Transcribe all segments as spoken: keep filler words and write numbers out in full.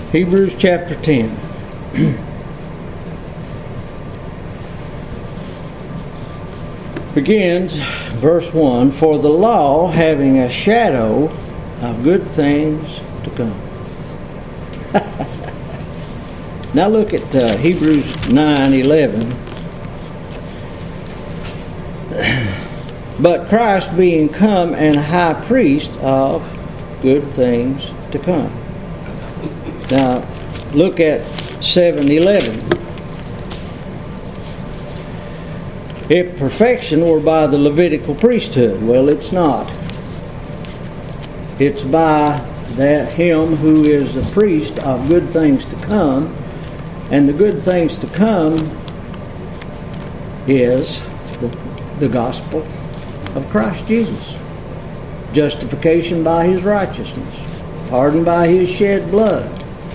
Hebrews chapter ten. Begins, verse one, for the law having a shadow of good things to come. Now look at uh, Hebrews nine eleven. But Christ being come and high priest of good things to come. Now look at seven eleven. If perfection were by the Levitical priesthood, well, it's not. It's by that him who is a priest of good things to come, and the good things to come is the, the gospel of Christ Jesus. Justification by His righteousness, pardon by His shed blood,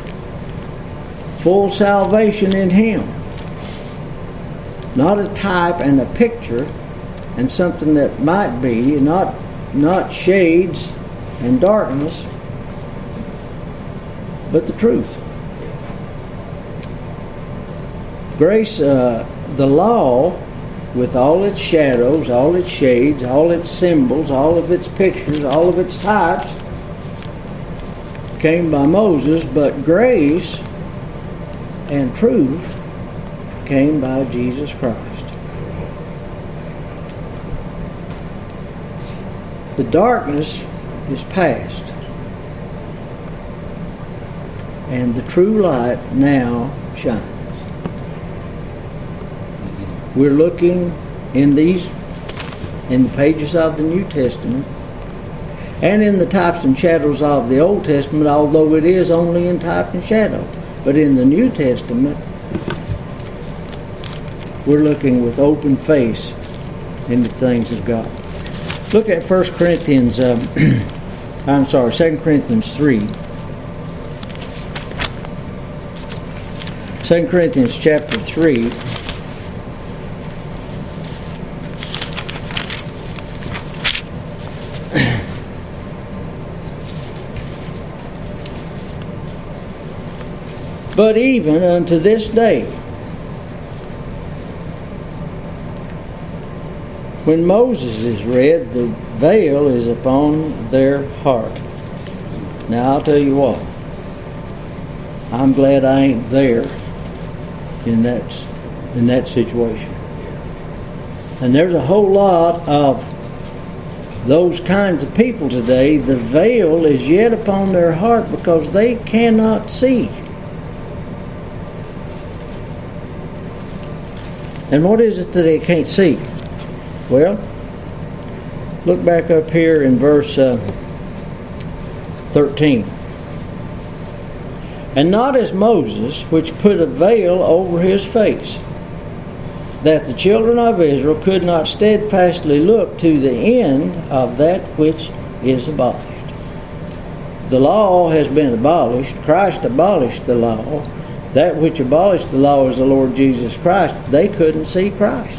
full salvation in Him. Not a type and a picture and something that might be, not, not shades and darkness, but the truth. Grace, uh, the law, with all its shadows, all its shades, all its symbols, all of its pictures, all of its types, came by Moses, but grace and truth came by Jesus Christ. The darkness is past, and the true light now shines. We're looking in these, in the pages of the New Testament, and in the types and shadows of the Old Testament, although it is only in type and shadow. But in the New Testament, we're looking with open face into things of God. Look at First Corinthians, uh, I'm sorry, Second Corinthians three. Second Corinthians chapter three. But even unto this day, when Moses is read, the veil is upon their heart. Now I'll tell you what, I'm glad I ain't there in that in that situation. And there's a whole lot of those kinds of people today. The veil is yet upon their heart because they cannot see. And what is it that they can't see? Well, look back up here in verse uh, thirteen. And not as Moses, which put a veil over his face, that the children of Israel could not steadfastly look to the end of that which is abolished. The law has been abolished. Christ abolished the law. That which abolished the law is the Lord Jesus Christ. They couldn't see Christ.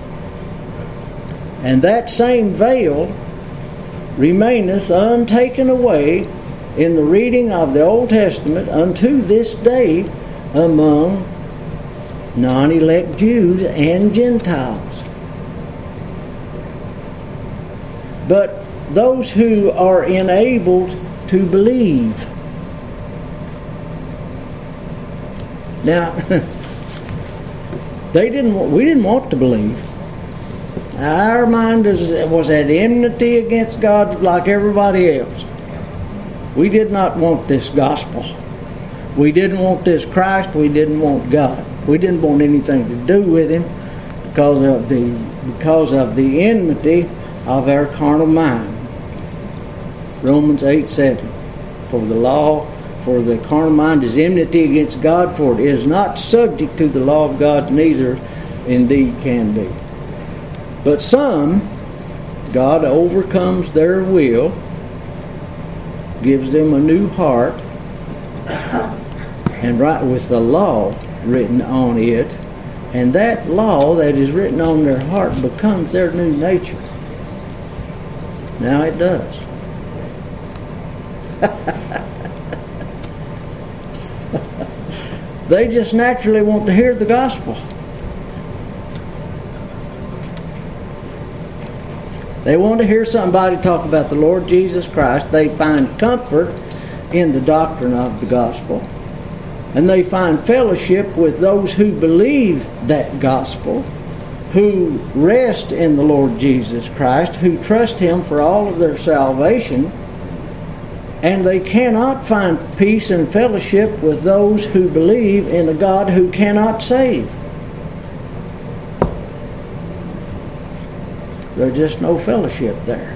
And that same veil remaineth untaken away in the reading of the Old Testament unto this day among non-elect Jews and Gentiles. But those who are enabled to believe. Now, they didn't. We didn't want to believe. Our mind is, was at enmity against God like everybody else. We did not want this gospel. We didn't want this Christ. We didn't want God. We didn't want anything to do with Him because of the because of the enmity of our carnal mind. Romans eight seven. For the law, for the carnal mind is enmity against God, for it is not subject to the law of God, neither indeed can be. But some, God overcomes their will, gives them a new heart, and right with the law written on it, and that law that is written on their heart becomes their new nature. Now it does. They just naturally want to hear the gospel. They want to hear somebody talk about the Lord Jesus Christ. They find comfort in the doctrine of the gospel. And they find fellowship with those who believe that gospel, who rest in the Lord Jesus Christ, who trust Him for all of their salvation. And they cannot find peace and fellowship with those who believe in a God who cannot save. There's just no fellowship there.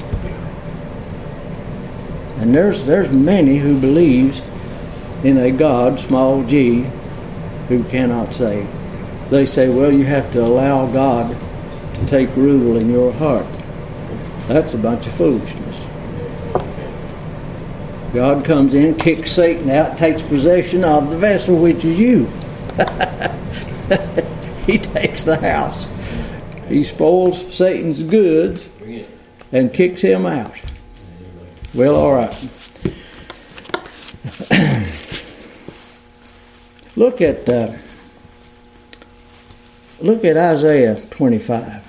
And there's there's many who believes in a God, small g, who cannot save. They say, well, you have to allow God to take rule in your heart. That's a bunch of foolishness. God comes in, kicks Satan out, takes possession of the vessel, which is you. He takes the house. He spoils Satan's goods and kicks him out. Well, all right. Look at uh, look at Isaiah twenty-five.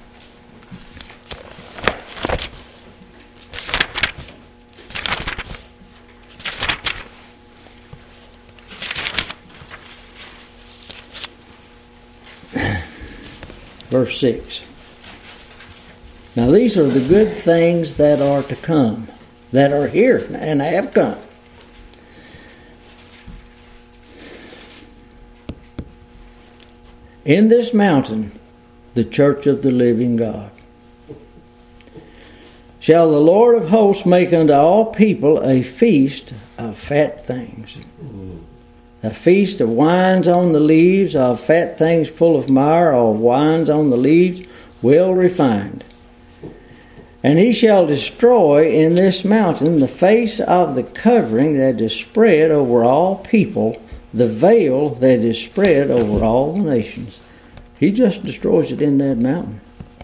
Verse six. Now these are the good things that are to come, that are here and have come. In this mountain, the church of the living God, shall the Lord of hosts make unto all people a feast of fat things. A feast of wines on the leaves, of fat things full of mire, of wines on the leaves well refined. And he shall destroy in this mountain the face of the covering that is spread over all people, the veil that is spread over all the nations. He just destroys it in that mountain.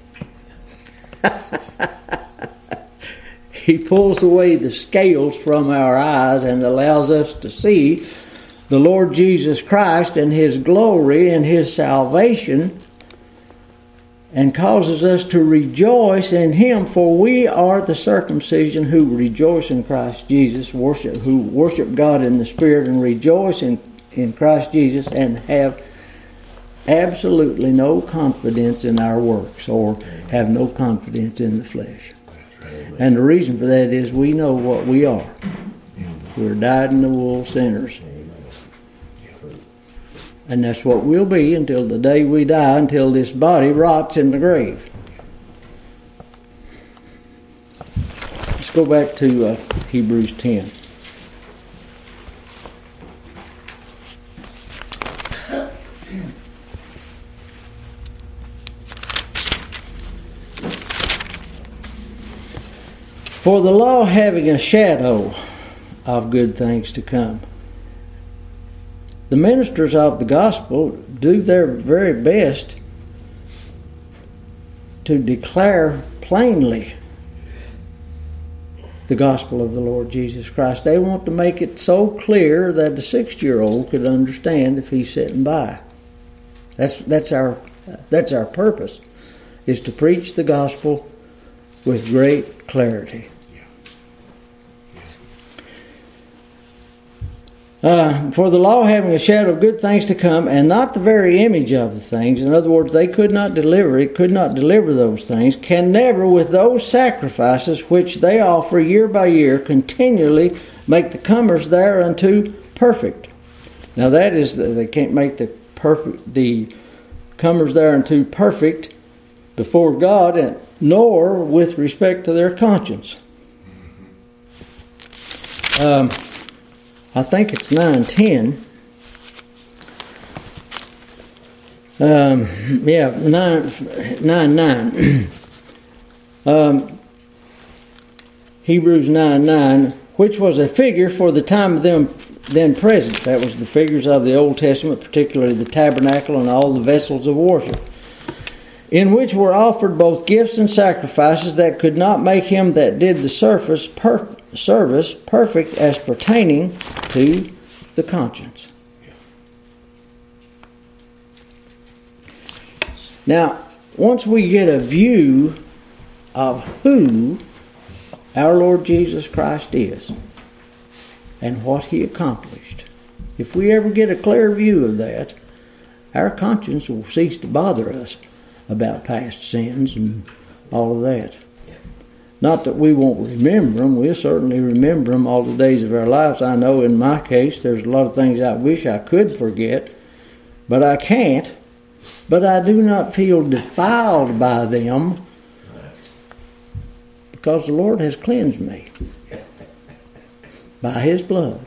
He pulls away the scales from our eyes and allows us to see the Lord Jesus Christ and His glory and His salvation, and causes us to rejoice in Him, for we are the circumcision who rejoice in Christ Jesus, worship who worship God in the Spirit and rejoice in, in Christ Jesus, and have absolutely no confidence in our works, or have no confidence in the flesh. And the reason for that is we know what we are. We're dyed-in-the-wool sinners. And that's what we'll be until the day we die, until this body rots in the grave. Let's go back to uh, Hebrews ten. For the law having a shadow of good things to come. The ministers of the gospel do their very best to declare plainly the gospel of the Lord Jesus Christ. They want to make it so clear that a six-year-old could understand if he's sitting by. That's that's our that's our purpose, is to preach the gospel with great clarity. Uh, for the law having a shadow of good things to come, and not the very image of the things. In other words, they could not deliver it, could not deliver those things, can never, with those sacrifices which they offer year by year, continually make the comers thereunto perfect. Now that is, they can't make the perfect, the comers thereunto perfect before God, and nor with respect to their conscience. Um. I think it's nine ten. Um, yeah, nine nine nine. um, Hebrews nine nine, which was a figure for the time of them then present. That was the figures of the Old Testament, particularly the tabernacle and all the vessels of worship, in which were offered both gifts and sacrifices that could not make him that did the service per- service perfect as pertaining to the conscience. Now, once we get a view of who our Lord Jesus Christ is and what He accomplished, if we ever get a clear view of that, our conscience will cease to bother us about past sins and all of that. Not that we won't remember them. We'll certainly remember them all the days of our lives. I know in my case there's a lot of things I wish I could forget, but I can't. But I do not feel defiled by them because the Lord has cleansed me by His blood.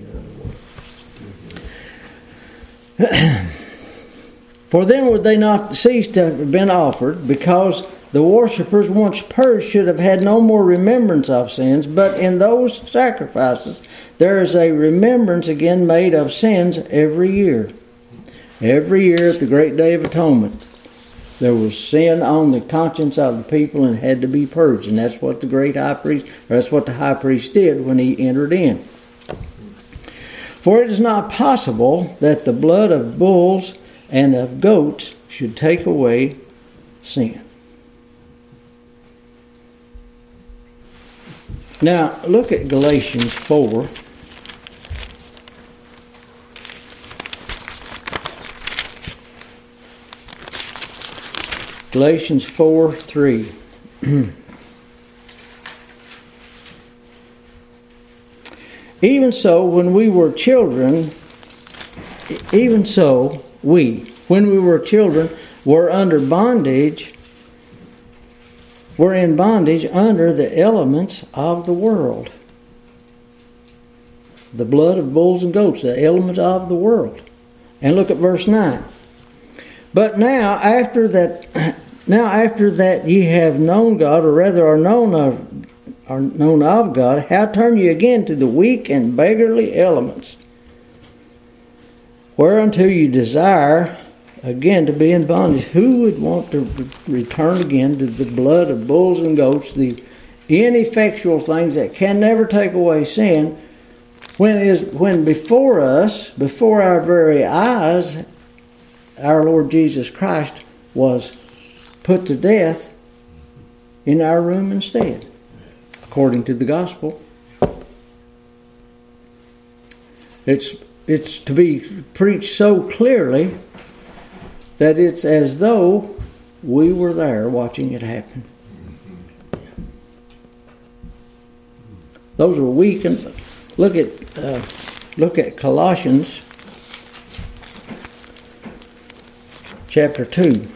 For then would they not cease to have been offered, because the worshippers once purged should have had no more remembrance of sins, but in those sacrifices there is a remembrance again made of sins every year. Every year at the great day of atonement, there was sin on the conscience of the people and had to be purged. And that's what the great high priest, or that's what the high priest did when he entered in. For it is not possible that the blood of bulls and of goats should take away sin. Now, look at Galatians four. Galatians four three. Even so, when we were children, even so, we, when we were children, were under bondage, were in bondage under the elements of the world. The blood of bulls and goats, the elements of the world. And look at verse nine. But now after that now after that ye have known God, or rather are known of are known of God, how turn ye again to the weak and beggarly elements, whereunto you desire again to be in bondage? Who would want to return again to the blood of bulls and goats, the ineffectual things that can never take away sin, when is when before us, before our very eyes, our Lord Jesus Christ was put to death in our room instead, according to the gospel. It's it's to be preached so clearly that it's as though we were there watching it happen. Those are weak. And look at uh, look at Colossians chapter two.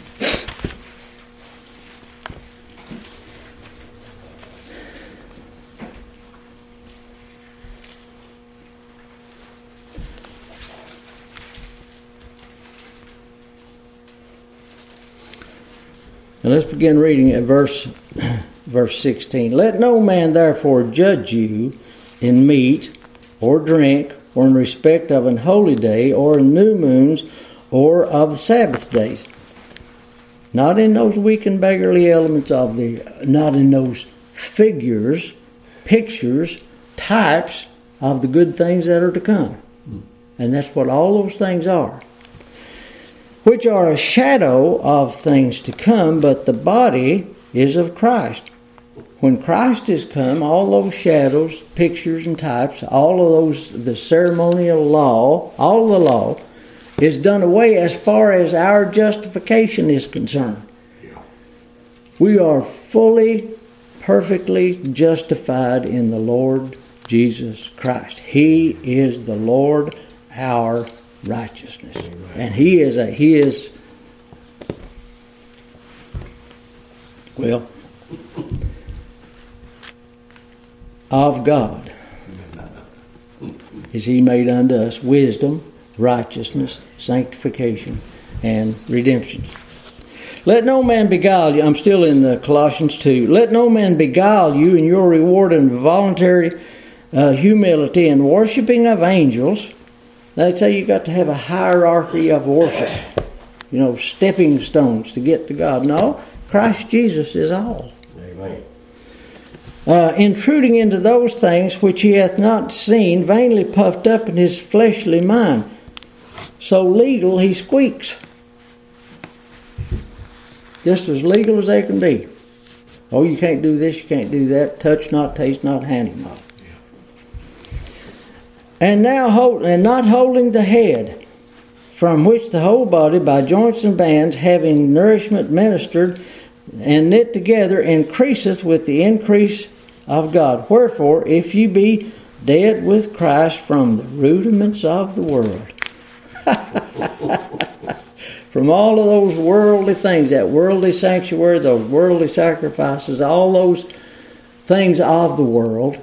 And let's begin reading at verse verse sixteen. Let no man therefore judge you in meat or drink, or in respect of an holy day, or in new moons, or of Sabbath days. Not in those weak and beggarly elements of the, not in those figures, pictures, types of the good things that are to come. And that's what all those things are. Which are a shadow of things to come, but the body is of Christ. When Christ is come, all those shadows, pictures, and types, all of those, the ceremonial law, all the law, is done away as far as our justification is concerned. We are fully, perfectly justified in the Lord Jesus Christ. He is the Lord, our righteousness. And He is a, He is, well, of God is He made unto us wisdom, righteousness, sanctification, and redemption. Let no man beguile you. I'm still in the Colossians two. Let no man beguile you in your reward and voluntary uh, humility and worshiping of angels. They say you got to have a hierarchy of worship. You know, stepping stones to get to God. No, Christ Jesus is all. Amen. Uh, intruding into those things which he hath not seen, vainly puffed up in his fleshly mind. So legal he squeaks. just as legal as they can be. Oh, you can't do this, you can't do that. Touch not, taste not, handle not. And now hold, and not holding the head, from which the whole body by joints and bands, having nourishment ministered and knit together, increaseth with the increase of God. Wherefore, if ye be dead with Christ from the rudiments of the world, from all of those worldly things, that worldly sanctuary, those worldly sacrifices, all those things of the world,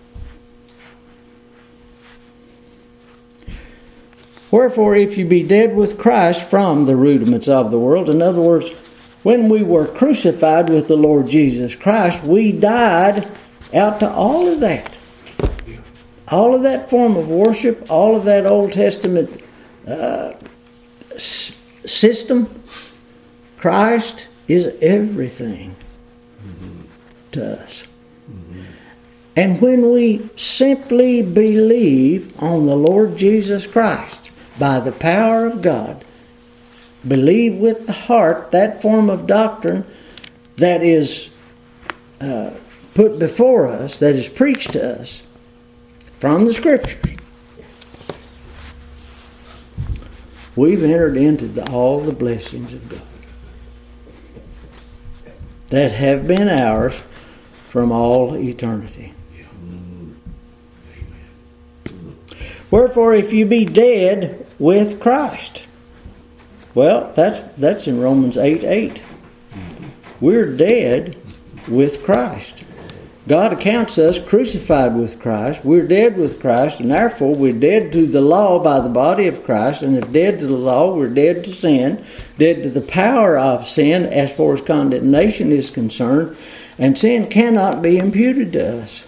wherefore, if you be dead with Christ from the rudiments of the world, in other words, when we were crucified with the Lord Jesus Christ, we died out to all of that. All of that form of worship, all of that Old Testament uh, s- system. Christ is everything mm-hmm. to us. Mm-hmm. And when we simply believe on the Lord Jesus Christ by the power of God, believe with the heart that form of doctrine that is uh, put before us, that is preached to us from the Scriptures, we've entered into the, all the blessings of God that have been ours from all eternity. Wherefore, if you be dead with Christ, well, that's that's in Romans eight eight. We're dead with Christ. God accounts us crucified with Christ. We're dead with Christ, and therefore we're dead to the law by the body of Christ. And if dead to the law, we're dead to sin, dead to the power of sin as far as condemnation is concerned, and sin cannot be imputed to us.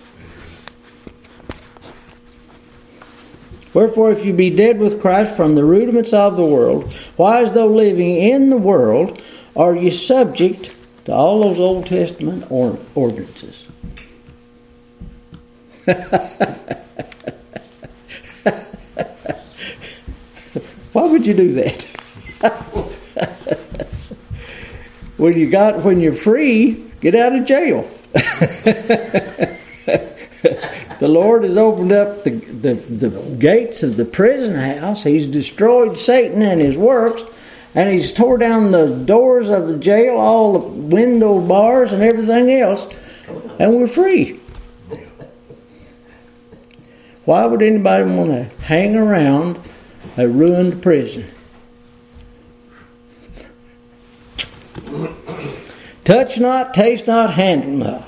Wherefore, if you be dead with Christ from the rudiments of the world, why, as though living in the world, are you subject to all those Old Testament or- ordinances? Why would you do that? when you got when you're free, get out of jail. The Lord has opened up the, the, the gates of the prison house. He's destroyed Satan and his works, and He's tore down the doors of the jail, all the window bars and everything else, and we're free. Why would anybody want to hang around a ruined prison? Touch not, taste not, handle not.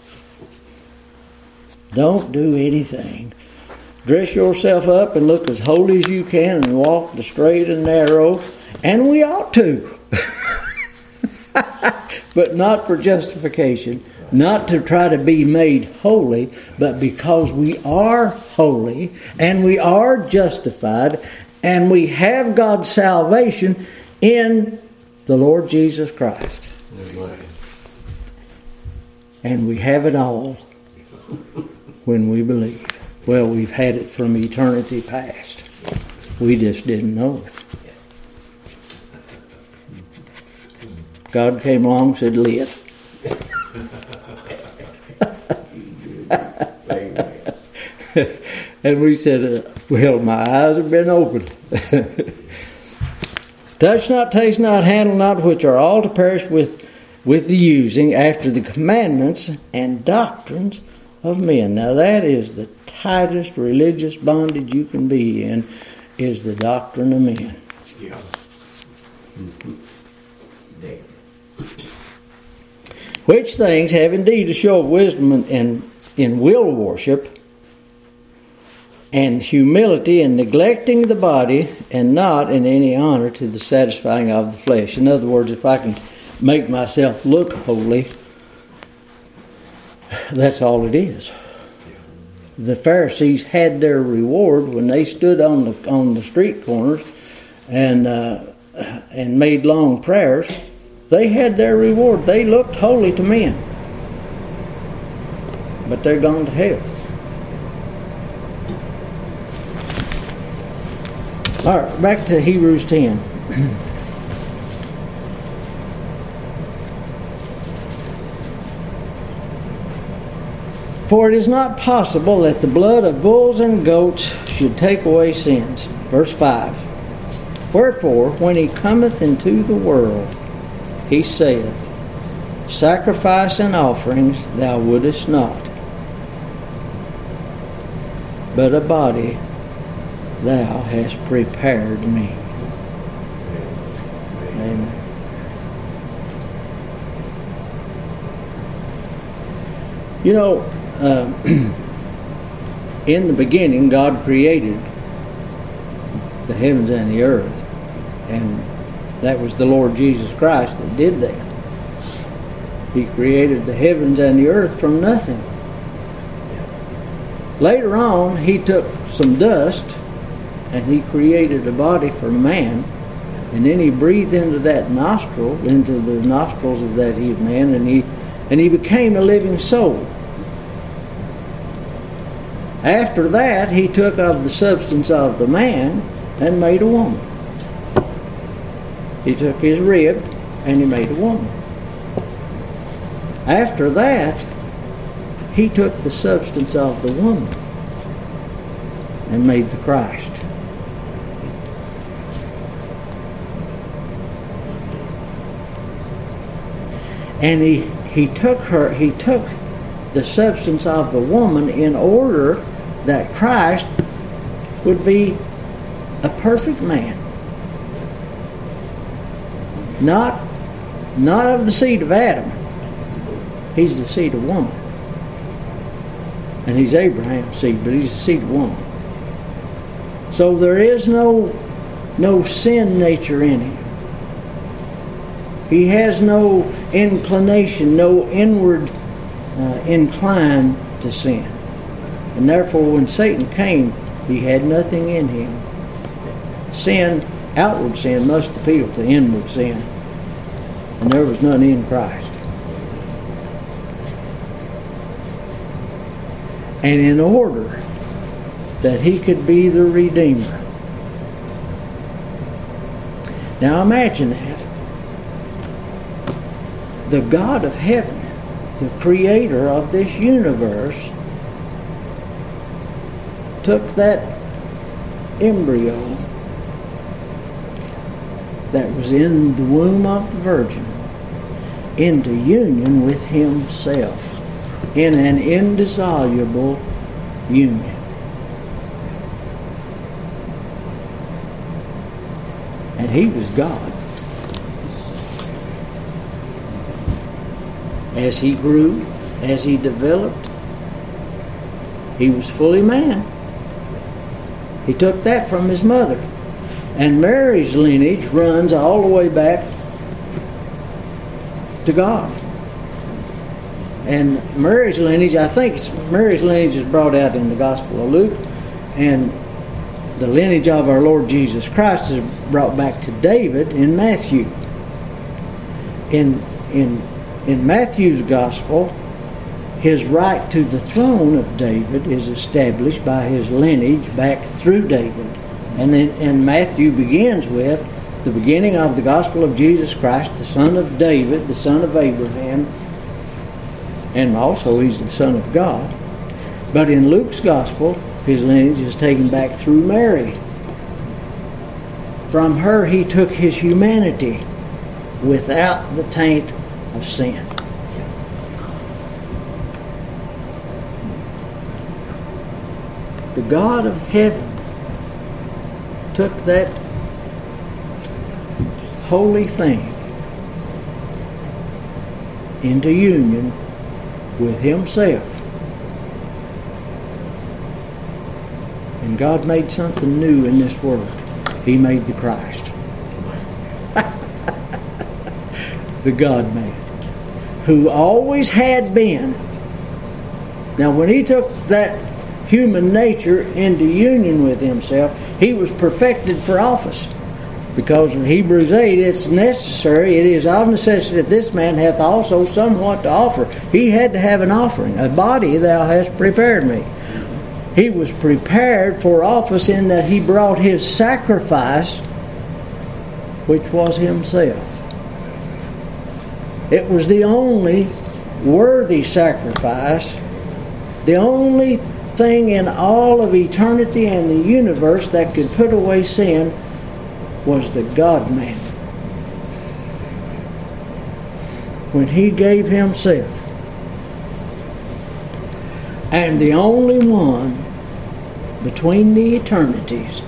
Don't do anything. Dress yourself up and look as holy as you can and walk the straight and narrow. And we ought to. But not for justification. Not to try to be made holy, but because we are holy and we are justified and we have God's salvation in the Lord Jesus Christ. And we have it all when we believe. Well, we've had it from eternity past. We just didn't know it. God came along and said, live. And we said, uh, well, my eyes have been opened. Touch not, taste not, handle not, which are all to perish with, with the using after the commandments and doctrines of men. Now that is the tightest religious bondage you can be in, is the doctrine of men. Yeah. Mm-hmm. Which things have indeed a show of wisdom in, in, in will worship and humility and neglecting the body and not in any honor to the satisfying of the flesh. In other words, if I can make myself look holy, that's all it is. The Pharisees had their reward when they stood on the on the street corners and uh, and made long prayers. They had their reward. They looked holy to men, but they're gone to hell. All right, back to Hebrews ten. For it is not possible that the blood of bulls and goats should take away sins. Verse five. Wherefore, when he cometh into the world, he saith, Sacrifice and offerings thou wouldest not, but a body thou hast prepared me. Amen. You know, uh, in the beginning, God created the heavens and the earth, and that was the Lord Jesus Christ that did that. He created the heavens and the earth from nothing. Later on, he took some dust and he created a body for man, and then he breathed into that nostril, into the nostrils of that man, and he and he became a living soul. After that, he took of the substance of the man and made a woman. He took his rib and he made a woman. After that, he took the substance of the woman and made the Christ. And he, he took her, he took the substance of the woman in order that Christ would be a perfect man. Not, not of the seed of Adam. He's the seed of woman. And he's Abraham's seed, but he's the seed of woman. So there is no, no sin nature in him. He has no inclination, no inward uh, incline to sin. And therefore, when Satan came, he had nothing in him. Sin, outward sin, must appeal to inward sin. And there was none in Christ. And in order that he could be the Redeemer. Now imagine that. The God of heaven, the creator of this universe, took that embryo that was in the womb of the Virgin into union with himself in an indissoluble union. And he was God. As he grew, as he developed, he was fully man. He took that from his mother. And Mary's lineage runs all the way back to God. And Mary's lineage, I think Mary's lineage is brought out in the Gospel of Luke, and the lineage of our Lord Jesus Christ is brought back to David in Matthew. In in in Matthew's Gospel, his right to the throne of David is established by his lineage back through David. And then and Matthew begins with the beginning of the Gospel of Jesus Christ, the son of David, the son of Abraham, and also he's the Son of God. But in Luke's Gospel, his lineage is taken back through Mary. From her he took his humanity without the taint of sin. The God of heaven took that holy thing into union with himself. And God made something new in this world. He made the Christ. The God-man. Who always had been. Now when he took that human nature into union with himself, he was perfected for office. Because in Hebrews eight, it's necessary, it is of necessity that this man hath also somewhat to offer. He had to have an offering. A body thou hast prepared me. He was prepared for office in that he brought his sacrifice, which was himself. It was the only worthy sacrifice The only thing in all of eternity and the universe that could put away sin was the God-man. When He gave Himself. And the only one between the eternities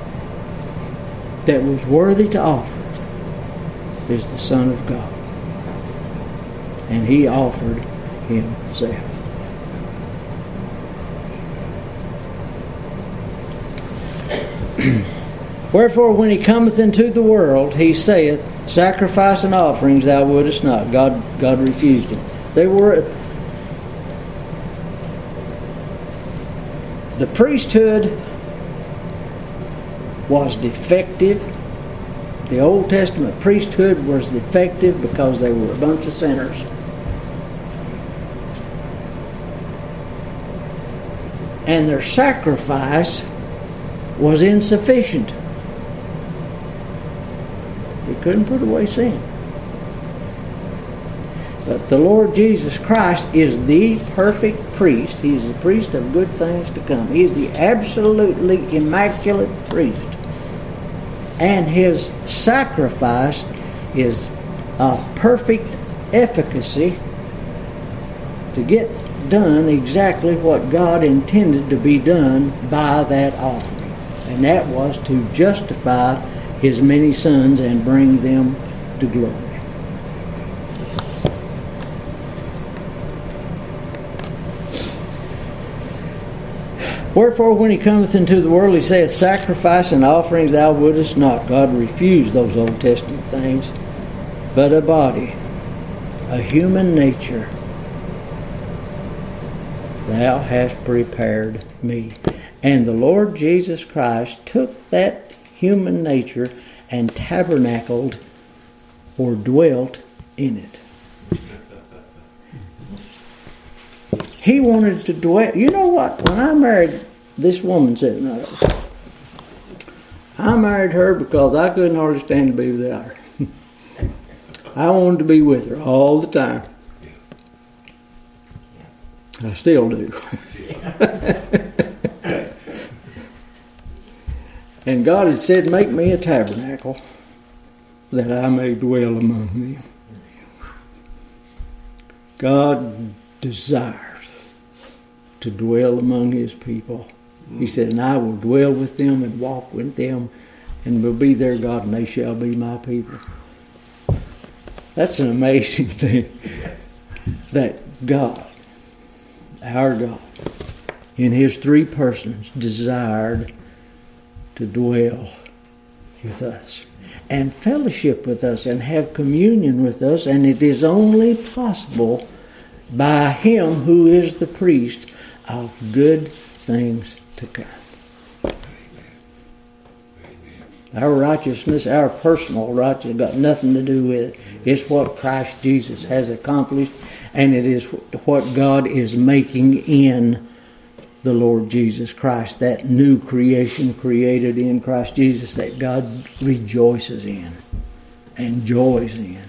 that was worthy to offer it is the Son of God. And He offered Himself. Wherefore, when He cometh into the world, He saith, sacrifice and offerings thou wouldest not. God, God refused Him. They were... The priesthood was defective. The Old Testament priesthood was defective because they were a bunch of sinners. And their sacrifice was insufficient. They couldn't put away sin. But the Lord Jesus Christ is the perfect priest. He's the priest of good things to come. He's the absolutely immaculate priest. And His sacrifice is of perfect efficacy to get done exactly what God intended to be done by that offering. And that was to justify His many sons and bring them to glory. Wherefore, when He cometh into the world, He saith, sacrifice and offerings thou wouldest not. God refused those Old Testament things. But a body, a human nature, thou hast prepared me. And the Lord Jesus Christ took that human nature and tabernacled or dwelt in it. He wanted to dwell. You know what? When I married this woman sitting there, I married her because I couldn't hardly stand to be without her. I wanted to be with her all the time. I still do. And God had said, make me a tabernacle that I may dwell among them. God desires to dwell among His people. He said, and I will dwell with them and walk with them and will be their God and they shall be my people. That's an amazing thing that God, our God, in His three persons desired to dwell with us and fellowship with us and have communion with us, and it is only possible by Him who is the priest of good things to come. Our righteousness, our personal righteousness, got nothing to do with it. It's what Christ Jesus has accomplished, and it is what God is making in the Lord Jesus Christ, that new creation created in Christ Jesus that God rejoices in and joys in.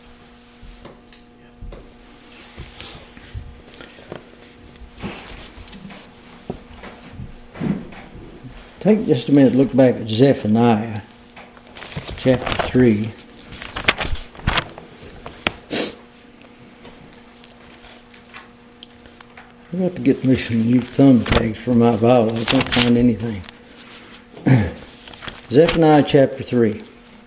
Take just a minute, look back at Zephaniah chapter three. I've got to get me some new thumb tags for my Bible. I can't find anything. Zephaniah chapter three.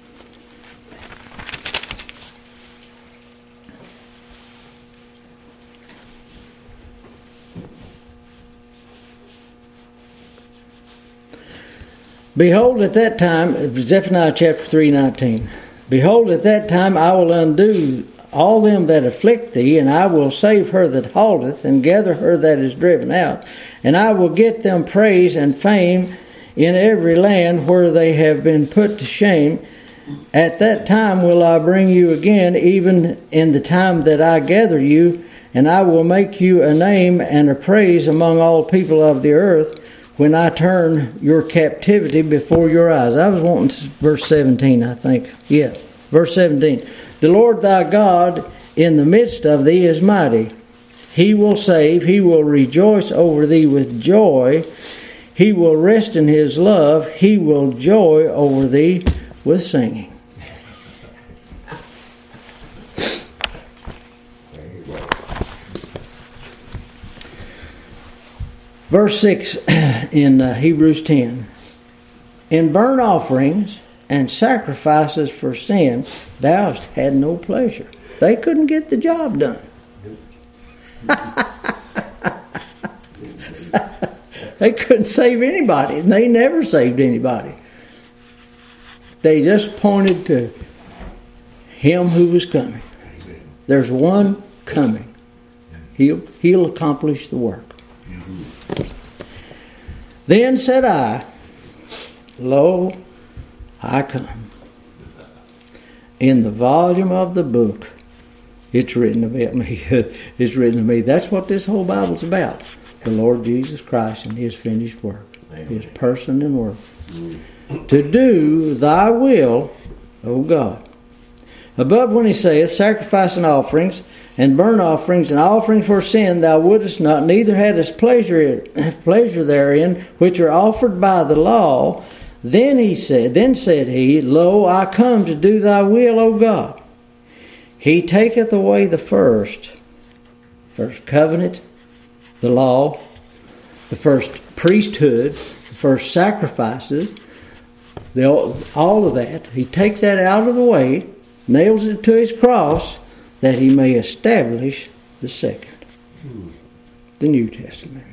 Behold, at that time, Zephaniah chapter three, nineteen. Behold, at that time I will undo all them that afflict thee, and I will save her that halteth, and gather her that is driven out. And I will get them praise and fame in every land where they have been put to shame. At that time will I bring you again, even in the time that I gather you, and I will make you a name and a praise among all people of the earth, when I turn your captivity before your eyes. I was wanting verse seventeen, I think. Yes, verse seventeen. The Lord thy God in the midst of thee is mighty, He will save. He will rejoice over thee with joy. He will rest in his love. He will joy over thee with singing. Verse six in uh, Hebrews ten. In burnt offerings and sacrifices for sin, thou hast had no pleasure. They couldn't get the job done. They couldn't save anybody, and they never saved anybody. They just pointed to him who was coming. There's one coming. He'll, he'll accomplish the work. Then said I, Lo, I come. In the volume of the book, it's written about me. It's written to me. That's what this whole Bible's about. The Lord Jesus Christ and His finished work. Amen. His person and work. Mm. To do thy will, O God. Above when he saith, sacrifice and offerings, and burnt offerings, and offerings for sin thou wouldest not, neither hadst pleasure, pleasure therein, which are offered by the law. Then he said, then said he, Lo, I come to do thy will, O God. He taketh away the first, first covenant, the law, the first priesthood, the first sacrifices, the, all of that. He takes that out of the way, nails it to his cross, that he may establish the second, the New Testament.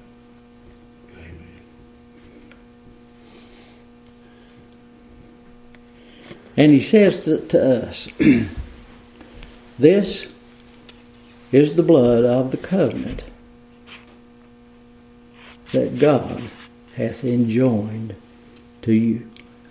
And he says to, to us, this is the blood of the covenant that God hath enjoined to you.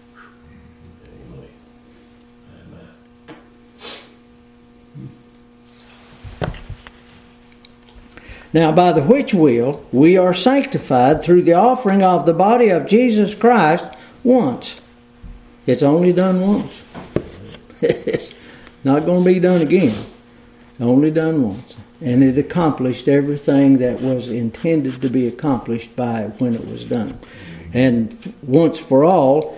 Now, by the which will we are sanctified through the offering of the body of Jesus Christ once. It's only done once. It's not going to be done again. Only done once. And it accomplished everything that was intended to be accomplished by it when it was done. And once for all,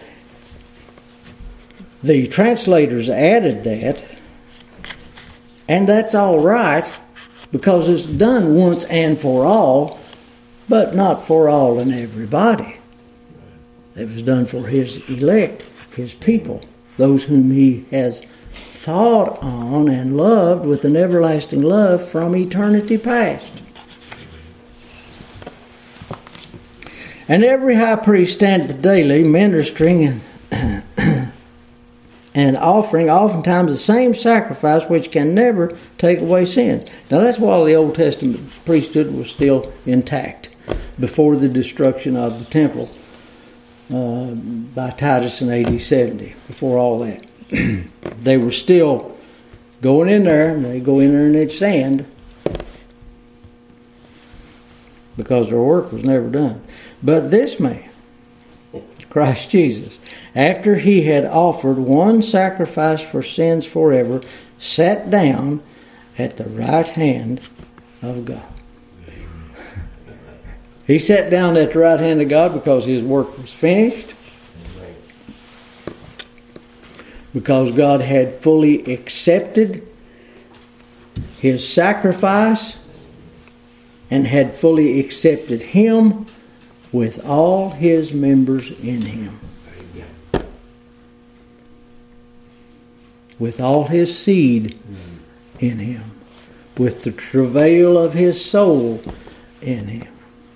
the translators added that, and that's all right, because it's done once and for all, but not for all and everybody. It was done for His elect, His people, those whom He has thought on and loved with an everlasting love from eternity past. And every high priest standeth daily ministering and and offering oftentimes the same sacrifice which can never take away sins. Now that's while the Old Testament priesthood was still intact before the destruction of the temple uh, by Titus in A D seventy, before all that. They were still going in there, and they go in there and it's sand because their work was never done. But this man, Christ Jesus, after he had offered one sacrifice for sins forever, sat down at the right hand of God. He sat down at the right hand of God because his work was finished. Because God had fully accepted his sacrifice and had fully accepted him with all his members in him. With all his seed in him. With the travail of his soul in him.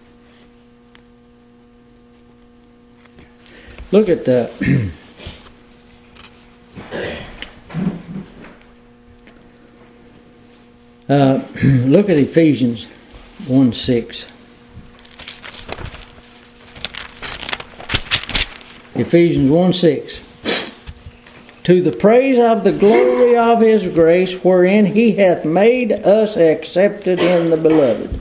Look at the... Uh, look at Ephesians one six. Ephesians one six. To the praise of the glory of His grace, wherein He hath made us accepted in the Beloved.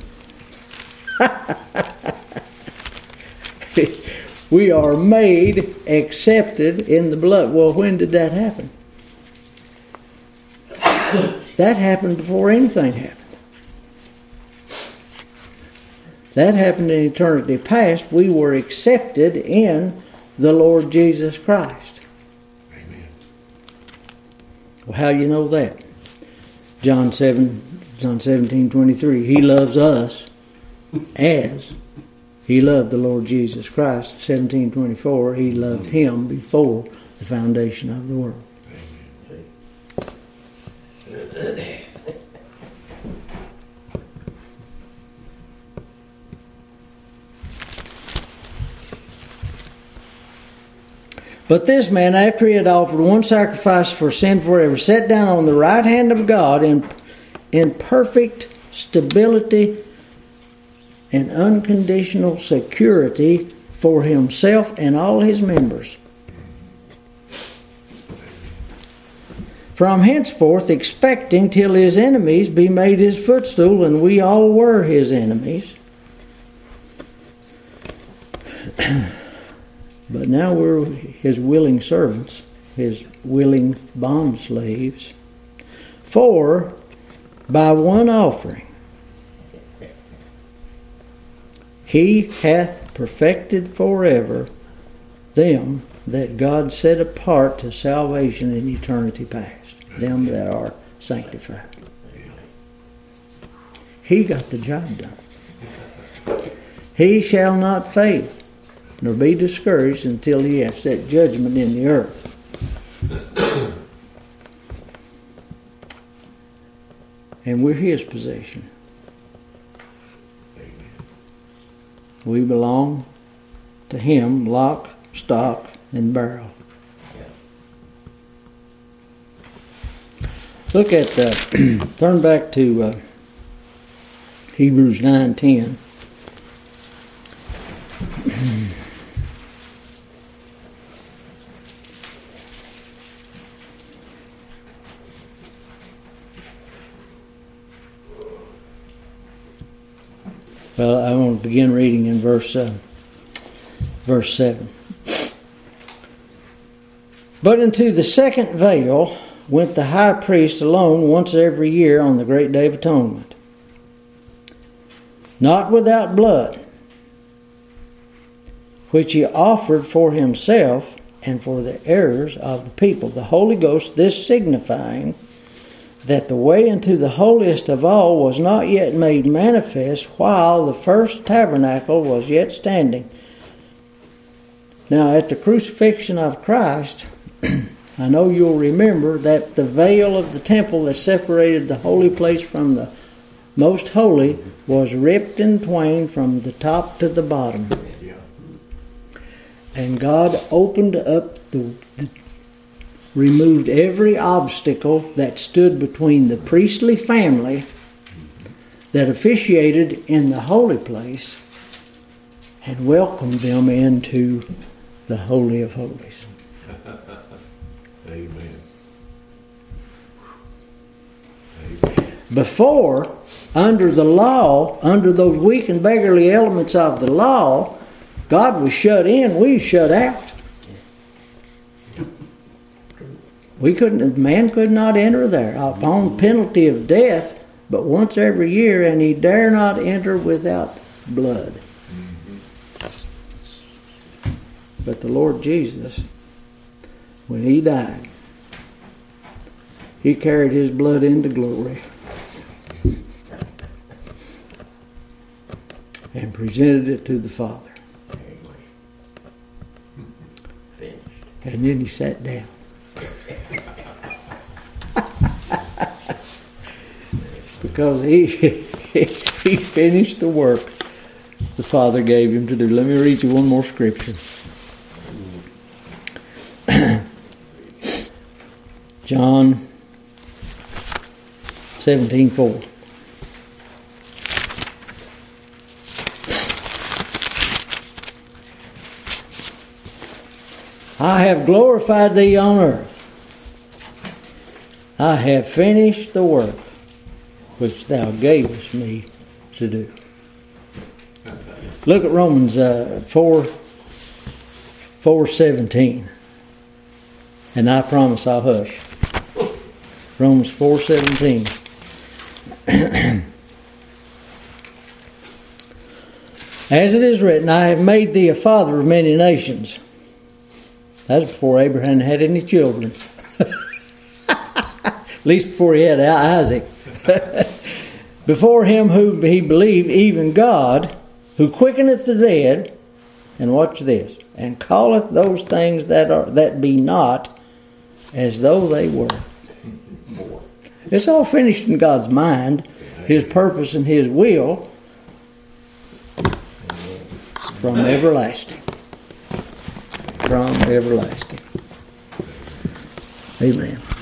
We are made accepted in the Beloved. Well, when did that happen? That happened before anything happened. That happened in eternity past. We were accepted in the Lord Jesus Christ. Amen. Well, how do you know that? John seven, John seventeen twenty-three. He loves us as He loved the Lord Jesus Christ. seventeen twenty-four. He loved Him before the foundation of the world. But this man, after he had offered one sacrifice for sin forever, sat down on the right hand of God in, in perfect stability and unconditional security for himself and all his members. From henceforth, expecting till his enemies be made his footstool, and we all were his enemies. But now we're his willing servants, his willing bondslaves. For by one offering he hath perfected forever them that God set apart to salvation in eternity past, them that are sanctified. He got the job done. He shall not fail, nor be discouraged until he hath set judgment in the earth. And we're his possession. We belong to him, lock, stock, and barrel. Look at, uh, turn back to uh, Hebrews nine ten. Well, I want to begin reading in verse uh, verse seven. But into the second veil went the high priest alone once every year on the great day of atonement, not without blood, which he offered for himself and for the errors of the people. The Holy Ghost, this signifying that the way into the holiest of all was not yet made manifest while the first tabernacle was yet standing. Now, at the crucifixion of Christ, I know you'll remember that the veil of the temple that separated the holy place from the most holy was ripped in twain from the top to the bottom. And God opened up the, the removed every obstacle that stood between the priestly family that officiated in the holy place and welcomed them into the Holy of Holies. Amen. Before, under the law, under those weak and beggarly elements of the law, God was shut in, we shut out. We couldn't, man could not enter there upon penalty of death, but once every year, and he dare not enter without blood. Mm-hmm. But the Lord Jesus, when he died, he carried his blood into glory and presented it to the Father. And then he sat down. Because he, he finished the work the Father gave him to do. Let me read you one more scripture. John seventeen four. I have glorified thee on earth. I have finished the work which thou gavest me to do. Look at Romans uh, four, four seventeen. And I promise I'll hush. Romans four seventeen. As it is written, I have made thee a father of many nations. That's before Abraham had any children. At least before he had Isaac. Before him who he believed, even God, who quickeneth the dead, and watch this, and calleth those things that are that be not as though they were. It's all finished in God's mind, His purpose and His will, from everlasting. From everlasting. Amen.